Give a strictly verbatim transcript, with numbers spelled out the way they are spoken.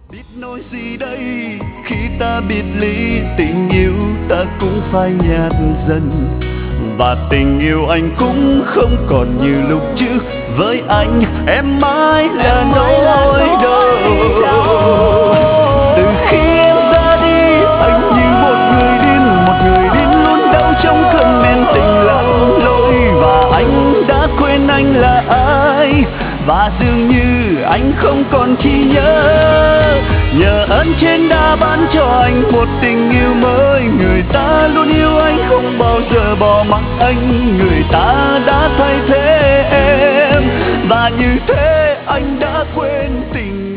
Biết nói gì đây khi ta biệt ly, tình yêu ta cũng phai nhạt dần. Và tình yêu anh cũng không còn như lúc trước. Với anh em mãi là nỗi đau. Từ khi em ra đi, anh như một người điên, một người điên luôn đau trong cơn men tình lặn lội. Và anh đã quên anh là ai, và dường như anh không còn chi nhớ. Nhờ ơn trên đã ban cho anh một tình yêu mới. Người ta luôn yêu anh không bao giờ bỏ mặc anh. Người ta đã thay thế em, và như thế anh đã quên tình